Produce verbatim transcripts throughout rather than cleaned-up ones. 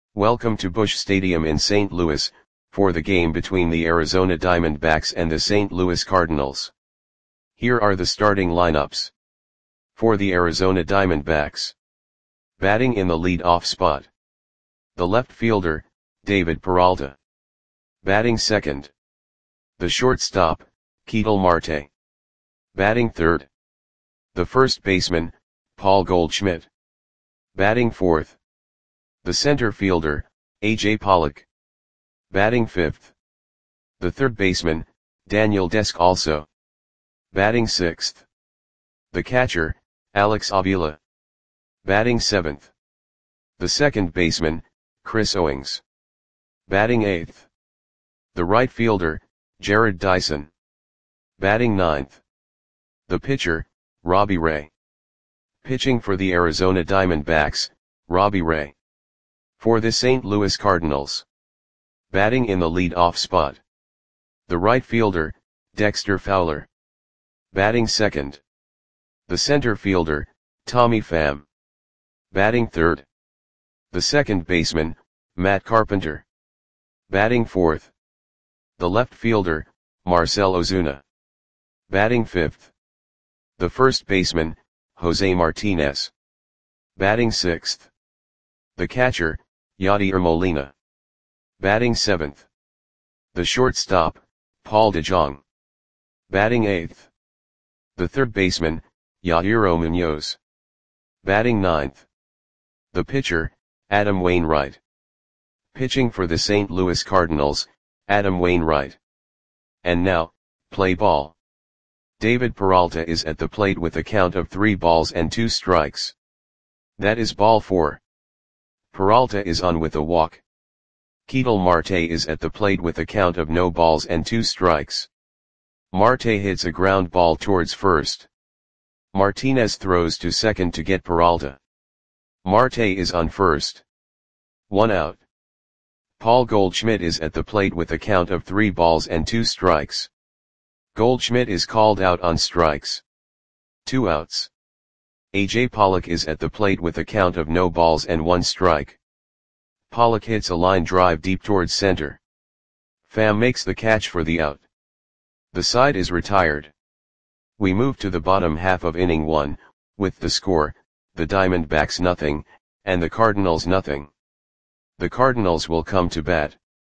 Welcome to Busch Stadium in Saint Louis, for the game between the Arizona Diamondbacks and the Saint Louis Cardinals. Here are the starting lineups. For the Arizona Diamondbacks. Batting in the lead-off spot. The left fielder, David Peralta. Batting second. The shortstop, Ketel Marte. Batting third. The first baseman, Paul Goldschmidt. Batting fourth. The center fielder, A J Pollock. Batting fifth. The third baseman, Daniel Descalso. Batting sixth. The catcher, Alex Avila. Batting seventh. The second baseman, Chris Owings. Batting eighth. The right fielder, Jarrod Dyson. Batting ninth. The pitcher, Robbie Ray. Pitching for the Arizona Diamondbacks, Robbie Ray. For the Saint Louis Cardinals. Batting in the lead-off spot. The right fielder, Dexter Fowler. Batting second. The center fielder, Tommy Pham. Batting third. The second baseman, Matt Carpenter. Batting fourth. The left fielder, Marcell Ozuna. Batting fifth. The first baseman, Jose Martinez. Batting sixth. The catcher, Yadier Molina. Batting seventh. The shortstop, Paul DeJong. Batting eighth. The third baseman, Yadier Munoz. Batting ninth. The pitcher, Adam Wainwright. Pitching for the Saint Louis Cardinals, Adam Wainwright. And now, play ball. David Peralta is at the plate with a count of three balls and two strikes. That is ball four. Peralta is on with a walk. Ketel Marte is at the plate with a count of no balls and two strikes. Marte hits a ground ball towards first. Martinez throws to second to get Peralta. Marte is on first. One out. Paul Goldschmidt is at the plate with a count of three balls and two strikes. Goldschmidt is called out on strikes. Two outs. A J Pollock is at the plate with a count of no balls and one strike. Pollock hits a line drive deep towards center. Pham makes the catch for the out. The side is retired. We move to the bottom half of inning one, with the score, the Diamondbacks nothing, and the Cardinals nothing. The Cardinals will come to bat.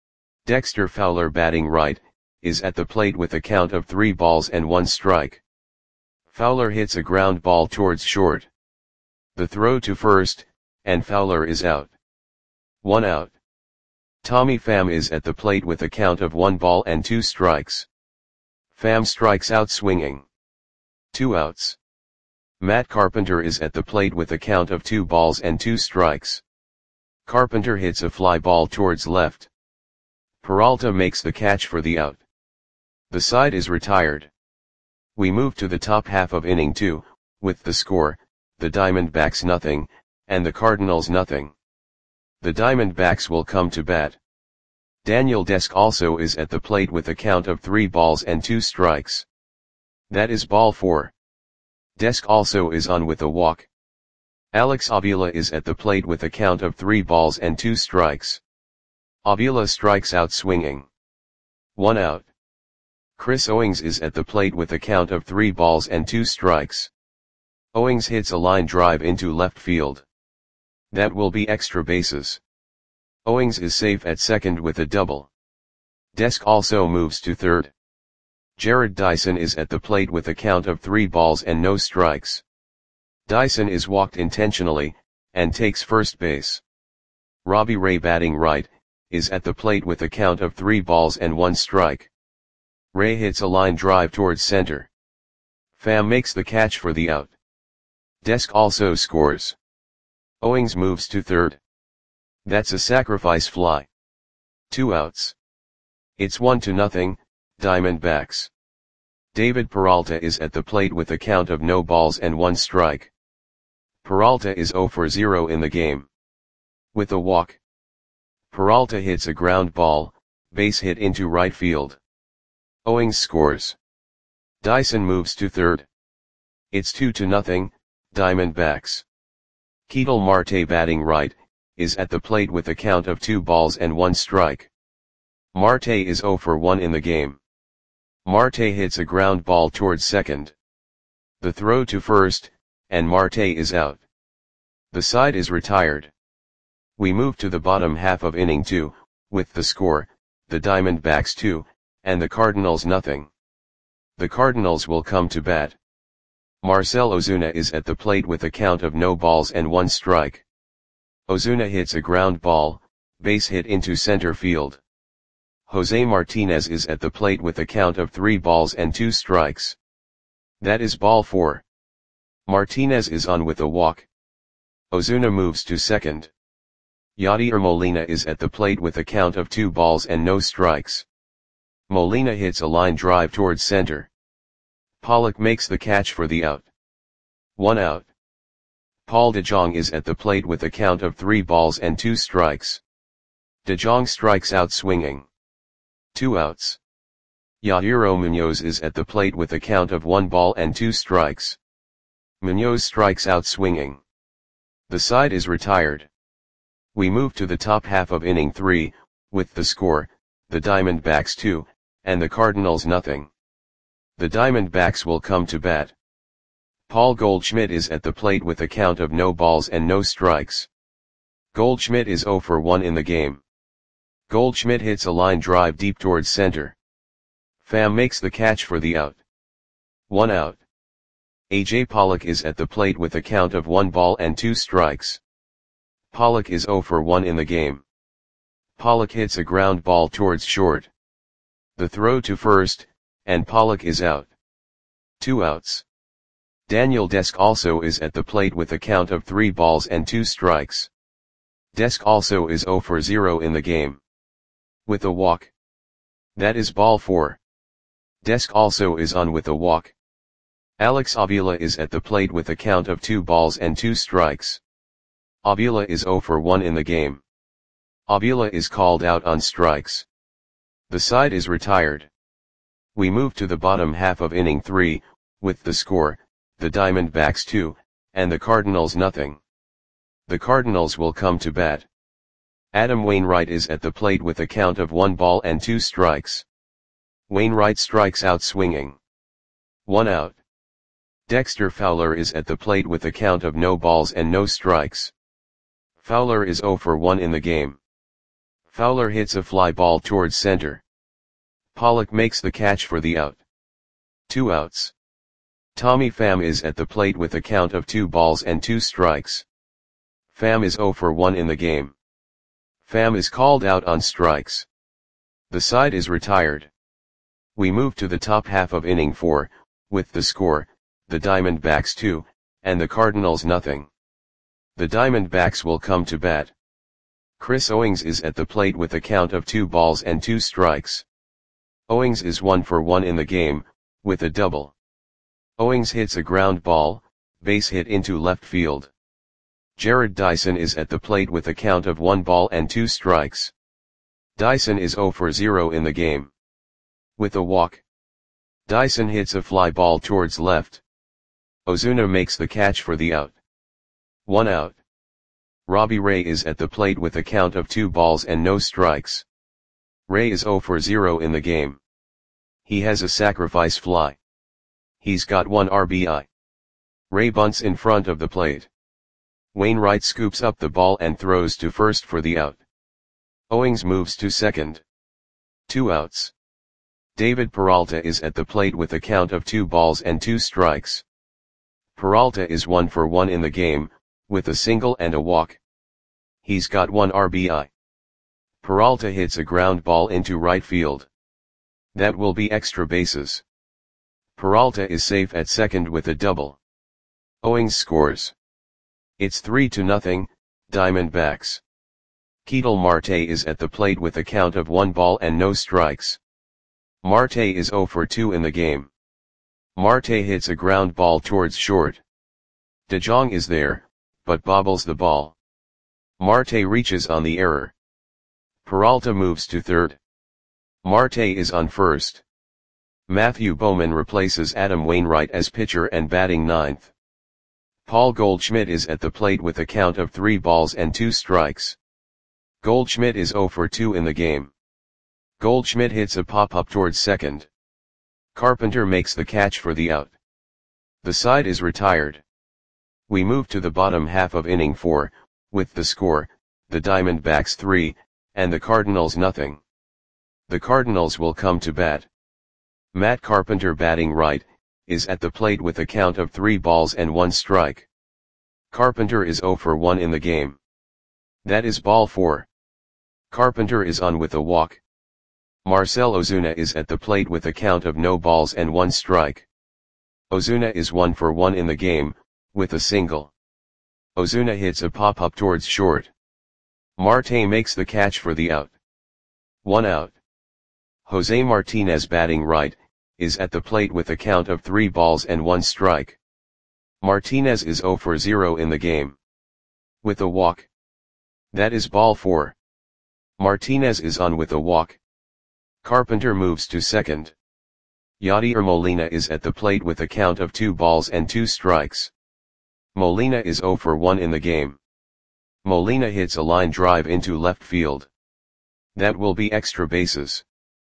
Dexter Fowler batting right, is at the plate with a count of three balls and one strike. Fowler hits a ground ball towards short. The throw to first, and Fowler is out. One out. Tommy Pham is at the plate with a count of one ball and two strikes. Pham strikes out swinging. Two outs. Matt Carpenter is at the plate with a count of two balls and two strikes. Carpenter hits a fly ball towards left. Peralta makes the catch for the out. The side is retired. We move to the top half of inning two, with the score, the Diamondbacks nothing, and the Cardinals nothing. The Diamondbacks will come to bat. Daniel Descalso is at the plate with a count of three balls and two strikes. That is ball four. Descalso is on with a walk. Alex Avila is at the plate with a count of three balls and two strikes. Avila strikes out swinging. One out. Chris Owings is at the plate with a count of three balls and two strikes. Owings hits a line drive into left field. That will be extra bases. Owings is safe at second with a double. Descalso moves to third. Jarrod Dyson is at the plate with a count of three balls and no strikes. Dyson is walked intentionally, and takes first base. Robbie Ray batting right, is at the plate with a count of three balls and one strike. Ray hits a line drive towards center. Pham makes the catch for the out. Descalso scores. Owings moves to third. That's a sacrifice fly. Two outs. It's one to nothing, Diamondbacks. David Peralta is at the plate with a count of no balls and one strike. Peralta is zero for zero in the game. With a walk. Peralta hits a ground ball, base hit into right field. Owings scores. Dyson moves to third. It's two to nothing, Diamondbacks. Ketel Marte batting right, is at the plate with a count of two balls and one strike. Marte is zero for one in the game. Marte hits a ground ball towards second. The throw to first, and Marte is out. The side is retired. We move to the bottom half of inning two, with the score, the Diamondbacks two, and the Cardinals nothing. The Cardinals will come to bat. Marcell Ozuna is at the plate with a count of no balls and one strike. Ozuna hits a ground ball, base hit into center field. Jose Martinez is at the plate with a count of three balls and two strikes. That is ball four. Martinez is on with a walk. Ozuna moves to second. Yadier Molina is at the plate with a count of two balls and no strikes. Molina hits a line drive towards center. Pollock makes the catch for the out. One out. Paul DeJong is at the plate with a count of three balls and two strikes. DeJong strikes out swinging. Two outs. Yadier Munoz is at the plate with a count of one ball and two strikes. Munoz strikes out swinging. The side is retired. We move to the top half of inning three, with the score, the Diamondbacks two, and the Cardinals nothing. The Diamondbacks will come to bat. Paul Goldschmidt is at the plate with a count of no balls and no strikes. Goldschmidt is zero for one in the game. Goldschmidt hits a line drive deep towards center. Pham makes the catch for the out. One out. A J Pollock is at the plate with a count of one ball and two strikes. Pollock is zero for one in the game. Pollock hits a ground ball towards short. The throw to first, and Pollock is out. Two outs. Daniel Desk also is at the plate with a count of three balls and two strikes. Desk also is zero for zero in the game. With a walk. That is ball four. Desk also is on with a walk. Alex Avila is at the plate with a count of two balls and two strikes. Avila is zero for one in the game. Avila is called out on strikes. The side is retired. We move to the bottom half of inning three, with the score, the Diamondbacks two, and the Cardinals nothing. The Cardinals will come to bat. Adam Wainwright is at the plate with a count of one ball and two strikes. Wainwright strikes out swinging. One out. Dexter Fowler is at the plate with a count of no balls and no strikes. Fowler is zero for one in the game. Fowler hits a fly ball towards center. Pollock makes the catch for the out. Two outs. Tommy Pham is at the plate with a count of two balls and two strikes. Pham is zero for one in the game. Pham is called out on strikes. The side is retired. We move to the top half of inning four, with the score, the Diamondbacks two, and the Cardinals nothing. The Diamondbacks will come to bat. Chris Owings is at the plate with a count of two balls and two strikes. Owings is one for one in the game, with a double. Owings hits a ground ball, base hit into left field. Jared Dyson is at the plate with a count of one ball and two strikes. Dyson is zero for zero in the game. With a walk. Dyson hits a fly ball towards left. Ozuna makes the catch for the out. One out. Robbie Ray is at the plate with a count of two balls and no strikes. Ray is zero for zero in the game. He has a sacrifice fly. He's got one R B I. Ray bunts in front of the plate. Wainwright scoops up the ball and throws to first for the out. Owings moves to second. Two outs. David Peralta is at the plate with a count of two balls and two strikes. Peralta is one for one in the game, with a single and a walk. He's got one R B I. Peralta hits a ground ball into right field. That will be extra bases. Peralta is safe at second with a double. Owings scores. It's three to nothing, Diamondbacks. Ketel Marte is at the plate with a count of one ball and no strikes. Marte is zero for two in the game. Marte hits a ground ball towards short. DeJong is there, but bobbles the ball. Marte reaches on the error. Peralta moves to third. Marte is on first. Matthew Bowman replaces Adam Wainwright as pitcher and batting ninth. Paul Goldschmidt is at the plate with a count of three balls and two strikes. Goldschmidt is zero for two in the game. Goldschmidt hits a pop-up towards second. Carpenter makes the catch for the out. The side is retired. We move to the bottom half of inning four, with the score, the Diamondbacks three, and the Cardinals nothing. The Cardinals will come to bat. Matt Carpenter, batting right, is at the plate with a count of three balls and one strike. Carpenter is zero for one in the game. That is ball four. Carpenter is on with a walk. Marcell Ozuna is at the plate with a count of no balls and one strike. Ozuna is one for one in the game, with a single. Ozuna hits a pop-up towards short. Marte makes the catch for the out. One out. Jose Martinez, batting right, is at the plate with a count of three balls and one strike. Martinez is zero for zero in the game. With a walk. That is ball four. Martinez is on with a walk. Carpenter moves to second. Yadier Molina is at the plate with a count of two balls and two strikes. Molina is zero for one in the game. Molina hits a line drive into left field. That will be extra bases.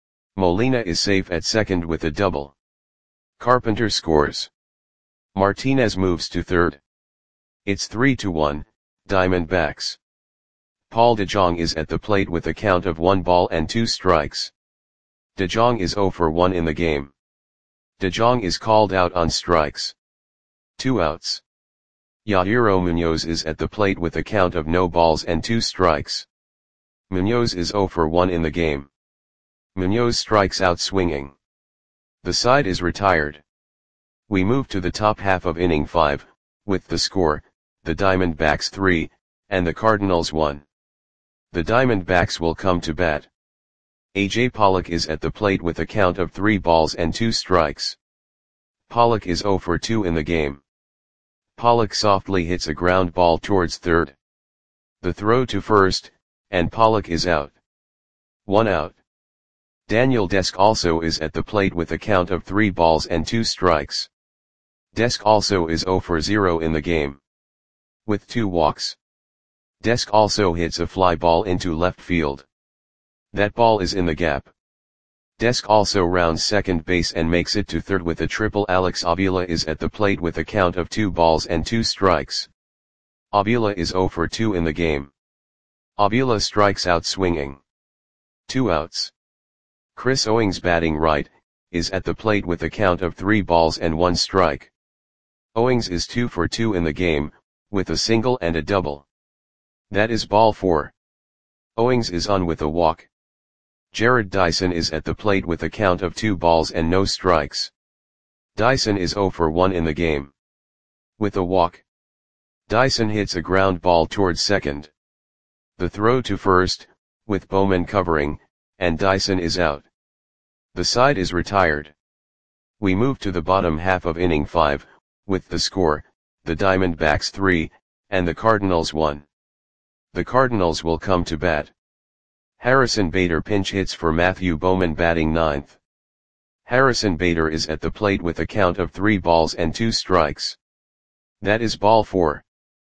Molina is safe at second with a double. Carpenter scores. Martinez moves to third. It's three to one, Diamondbacks. Paul DeJong is at the plate with a count of one ball and two strikes. DeJong is zero for one in the game. DeJong is called out on strikes. Two outs. Yadier Munoz is at the plate with a count of no balls and two strikes. Munoz is zero for one in the game. Munoz strikes out swinging. The side is retired. We move to the top half of inning five, with the score, the Diamondbacks three, and the Cardinals one. The Diamondbacks will come to bat. A J Pollock is at the plate with a count of three balls and two strikes. Pollock is zero for two in the game. Pollock softly hits a ground ball towards third. The throw to first, and Pollock is out. One out. Daniel Desk also is at the plate with a count of three balls and two strikes. Desk also is zero for zero in the game. With two walks. Desk also hits a fly ball into left field. That ball is in the gap. Desk also rounds second base and makes it to third with a triple. Alex Avila is at the plate with a count of two balls and two strikes. Avila is zero for two in the game. Avila strikes out swinging. Two outs. Chris Owings, batting right, is at the plate with a count of three balls and one strike. Owings is two for two in the game, with a single and a double. That is ball four. Owings is on with a walk. Jared Dyson is at the plate with a count of two balls and no strikes. Dyson is zero for one in the game. With a walk. Dyson hits a ground ball towards second. The throw to first, with Bowman covering, and Dyson is out. The side is retired. We move to the bottom half of inning five, with the score, the Diamondbacks three, and the Cardinals one. The Cardinals will come to bat. Harrison Bader pinch hits for Matthew Bowman, batting ninth. Harrison Bader is at the plate with a count of three balls and two strikes. That is ball four.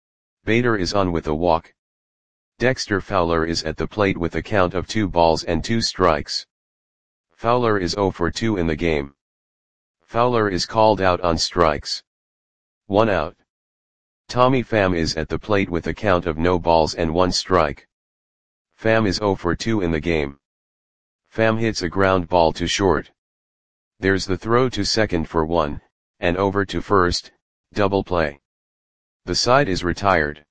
Bader is on with a walk. Dexter Fowler is at the plate with a count of two balls and two strikes. Fowler is zero for two in the game. Fowler is called out on strikes. One out. Tommy Pham is at the plate with a count of no balls and one strike. Pham is zero for two in the game. Pham hits a ground ball to short. There's the throw to second for one, and over to first, double play. The side is retired.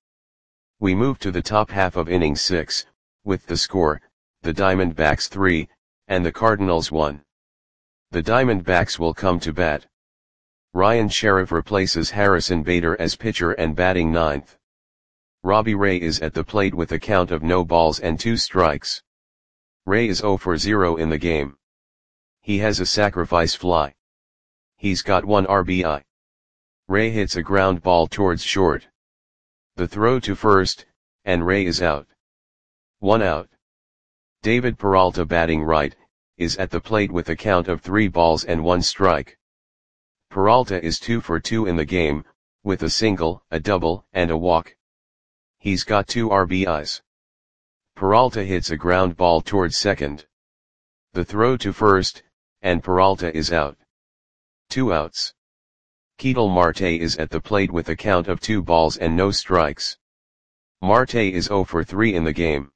We move to the top half of inning six, with the score, the Diamondbacks three, and the Cardinals one. The Diamondbacks will come to bat. Ryan Sheriff replaces Harrison Bader as pitcher and batting ninth. Robbie Ray is at the plate with a count of no balls and two strikes. Ray is zero for zero in the game. He has a sacrifice fly. He's got one R B I. Ray hits a ground ball towards short. The throw to first, and Ray is out. One out. David Peralta, batting right, is at the plate with a count of three balls and one strike. Peralta is two for two in the game, with a single, a double, and a walk. He's got two R B Is. Peralta hits a ground ball towards second. The throw to first, and Peralta is out. Two outs. Ketel Marte is at the plate with a count of two balls and no strikes. Marte is zero for three in the game.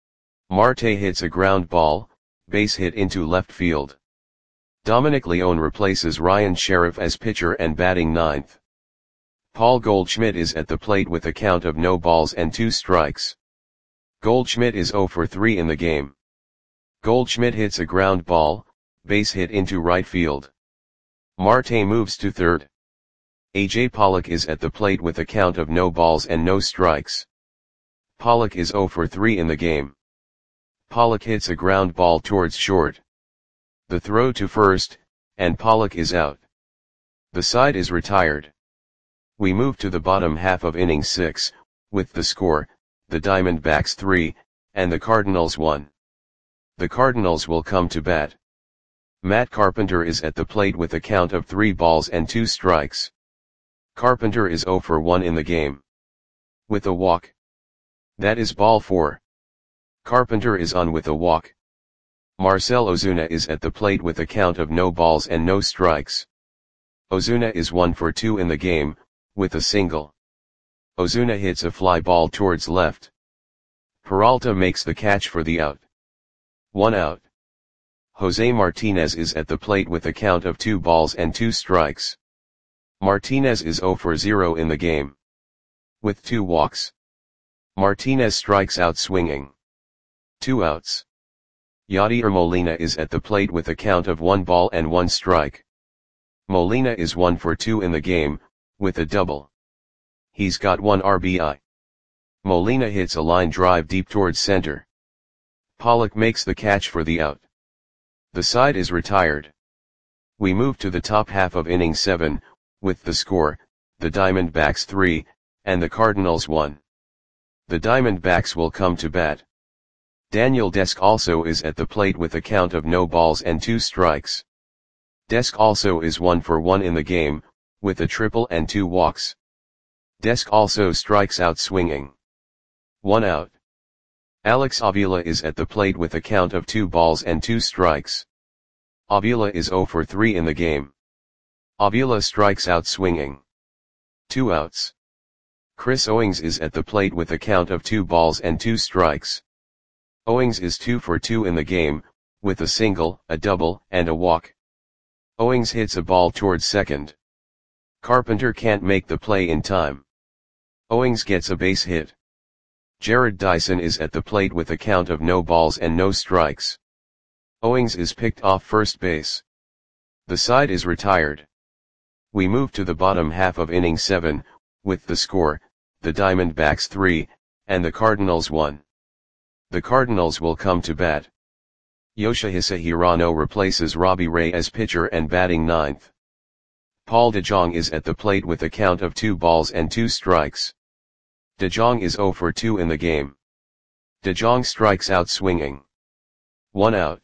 Marte hits a ground ball, base hit into left field. Dominic Leone replaces Ryan Sheriff as pitcher and batting ninth. Paul Goldschmidt is at the plate with a count of no balls and two strikes. Goldschmidt is zero for three in the game. Goldschmidt hits a ground ball, base hit into right field. Marte moves to third. A J Pollock is at the plate with a count of no balls and no strikes. Pollock is zero for three in the game. Pollock hits a ground ball towards short. The throw to first, and Pollock is out. The side is retired. We move to the bottom half of inning six, with the score, the Diamondbacks three, and the Cardinals one. The Cardinals will come to bat. Matt Carpenter is at the plate with a count of three balls and two strikes. Carpenter is zero for one in the game. With a walk. That is ball four. Carpenter is on with a walk. Marcell Ozuna is at the plate with a count of no balls and no strikes. Ozuna is one for two in the game, with a single. Ozuna hits a fly ball towards left. Peralta makes the catch for the out. One out. Jose Martinez is at the plate with a count of two balls and two strikes. Martinez is zero for zero in the game. With two walks. Martinez strikes out swinging. Two outs. Yadier Molina is at the plate with a count of one ball and one strike. Molina is one for two in the game, with a double. He's got one R B I. Molina hits a line drive deep towards center. Pollock makes the catch for the out. The side is retired. We move to the top half of inning seven, with the score, the Diamondbacks three, and the Cardinals one. The Diamondbacks will come to bat. Daniel Desk also is at the plate with a count of no balls and two strikes. Desk also is one for one in the game, with a triple and two walks. Desk also strikes out swinging. One out. Alex Avila is at the plate with a count of two balls and two strikes. Avila is zero for three in the game. Avila strikes out swinging. Two outs. Chris Owings is at the plate with a count of two balls and two strikes. Owings is two for two in the game, with a single, a double, and a walk. Owings hits a ball towards second. Carpenter can't make the play in time. Owings gets a base hit. Jared Dyson is at the plate with a count of no balls and no strikes. Owings is picked off first base. The side is retired. We move to the bottom half of inning seven, with the score, the Diamondbacks three, and the Cardinals one. The Cardinals will come to bat. Yoshihisa Hirano replaces Robbie Ray as pitcher and batting ninth. Paul DeJong is at the plate with a count of two balls and two strikes. DeJong is zero for two in the game. DeJong strikes out swinging. One out.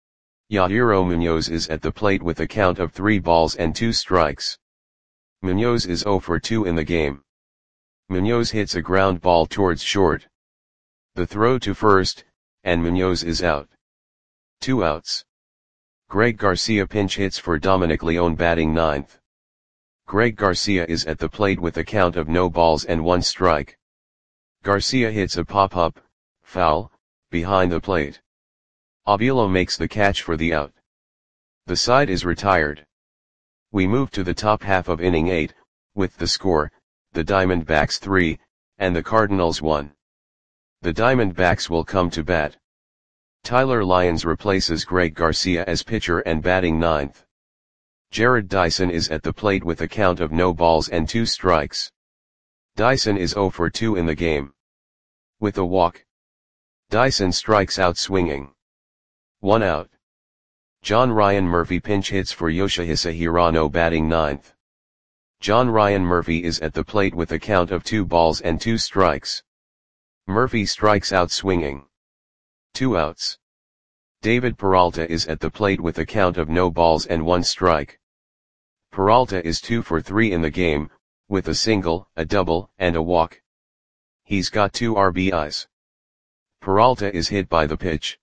Yadiro Munoz is at the plate with a count of three balls and two strikes. Munoz is zero for two in the game. Munoz hits a ground ball towards short. The throw to first, and Munoz is out. Two outs. Greg Garcia pinch hits for Dominic Leone batting ninth. Greg Garcia is at the plate with a count of no balls and one strike. Garcia hits a pop-up, foul, behind the plate. Avila makes the catch for the out. The side is retired. We move to the top half of inning eight, with the score, the Diamondbacks three, and the Cardinals one. The Diamondbacks will come to bat. Tyler Lyons replaces Greg Garcia as pitcher and batting ninth. Jared Dyson is at the plate with a count of no balls and two strikes. Dyson is zero for two in the game. With a walk. Dyson strikes out swinging. One out. John Ryan Murphy pinch hits for Yoshihisa Hirano batting ninth. John Ryan Murphy is at the plate with a count of two balls and two strikes. Murphy strikes out swinging. Two outs. David Peralta is at the plate with a count of no balls and one strike. Peralta is two for three in the game, with a single, a double, and a walk. He's got two R B Is. Peralta is hit by the pitch.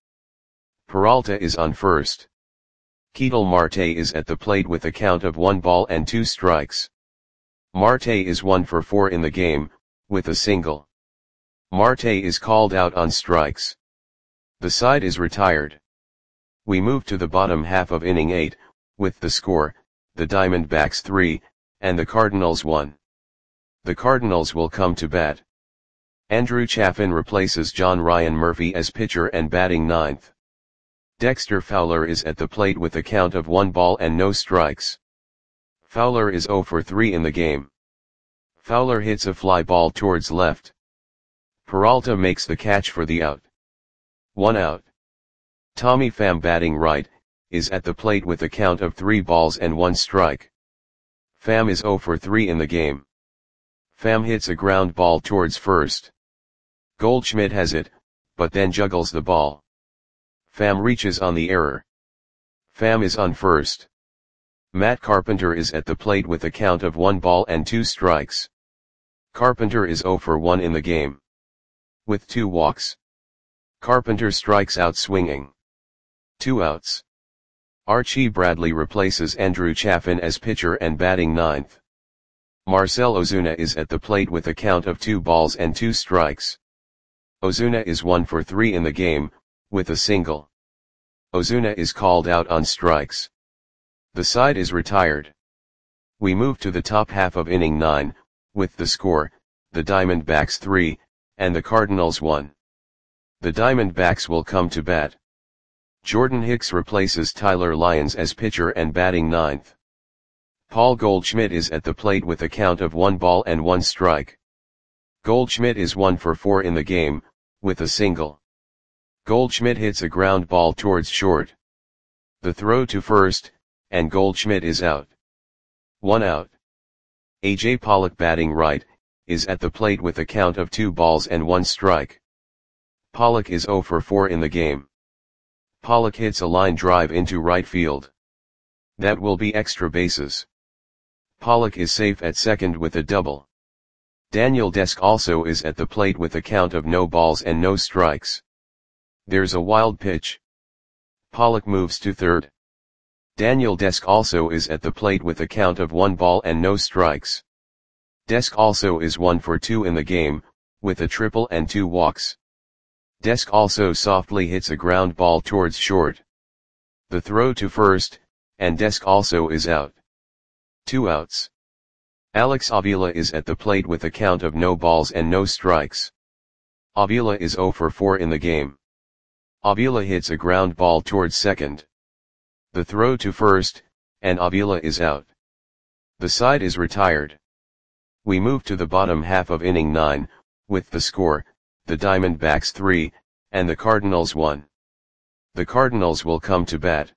Peralta is on first. Ketel Marte is at the plate with a count of one ball and two strikes. Marte is one for four in the game, with a single. Marte is called out on strikes. The side is retired. We move to the bottom half of inning eight, with the score, the Diamondbacks three, and the Cardinals one. The Cardinals will come to bat. Andrew Chafin replaces John Ryan Murphy as pitcher and batting ninth. Dexter Fowler is at the plate with a count of one ball and no strikes. Fowler is zero for three in the game. Fowler hits a fly ball towards left. Peralta makes the catch for the out. One out. Tommy Pham, batting right, is at the plate with a count of three balls and one strike. Pham is zero for three in the game. Pham hits a ground ball towards first. Goldschmidt has it, but then juggles the ball. Pham reaches on the error. Pham is on first. Matt Carpenter is at the plate with a count of one ball and two strikes. Carpenter is zero for one in the game. With two walks. Carpenter strikes out swinging. Two outs. Archie Bradley replaces Andrew Chafin as pitcher and batting ninth. Marcell Ozuna is at the plate with a count of two balls and two strikes. Ozuna is one for three in the game, with a single. Ozuna is called out on strikes. The side is retired. We move to the top half of inning nine, with the score, the Diamondbacks three, and the Cardinals one. The Diamondbacks will come to bat. Jordan Hicks replaces Tyler Lyons as pitcher and batting ninth. Paul Goldschmidt is at the plate with a count of one ball and one strike. Goldschmidt is one for four in the game, with a single. Goldschmidt hits a ground ball towards short. The throw to first, and Goldschmidt is out. One out. A J Pollock, batting right, is at the plate with a count of two balls and one strike. Pollock is zero for four in the game. Pollock hits a line drive into right field. That will be extra bases. Pollock is safe at second with a double. Daniel Desk also is at the plate with a count of no balls and no strikes. There's a wild pitch. Pollock moves to third. Daniel Desk also is at the plate with a count of one ball and no strikes. Desk also is one for two in the game, with a triple and two walks. Desk also softly hits a ground ball towards short. The throw to first, and Desk also is out. Two outs. Alex Avila is at the plate with a count of no balls and no strikes. Avila is zero for four in the game. Avila hits a ground ball towards second. The throw to first, and Avila is out. The side is retired. We move to the bottom half of inning nine, with the score, the Diamondbacks three, and the Cardinals one. The Cardinals will come to bat.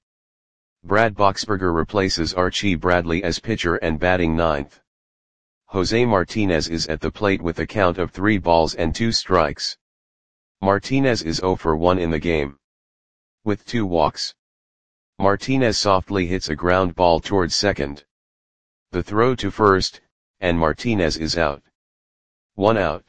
Brad Boxberger replaces Archie Bradley as pitcher and batting ninth. Jose Martinez is at the plate with a count of three balls and two strikes. Martinez is zero for one in the game. With two walks. Martinez softly hits a ground ball towards second. The throw to first, and Martinez is out. One out.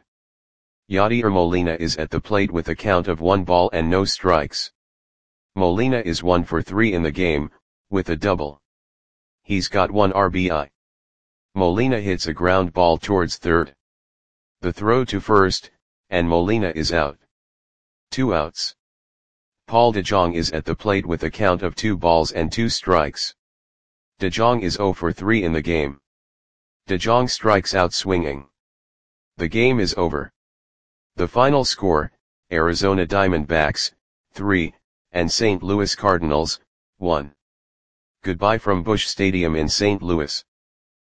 Yadier Molina is at the plate with a count of one ball and no strikes. Molina is one for three in the game, with a double. He's got one R B I. Molina hits a ground ball towards third. The throw to first, and Molina is out. Two outs. Paul DeJong is at the plate with a count of two balls and two strikes. DeJong is zero for three in the game. DeJong strikes out swinging. The game is over. The final score, Arizona Diamondbacks, three, and Saint Louis Cardinals, one. Goodbye from Busch Stadium in Saint Louis.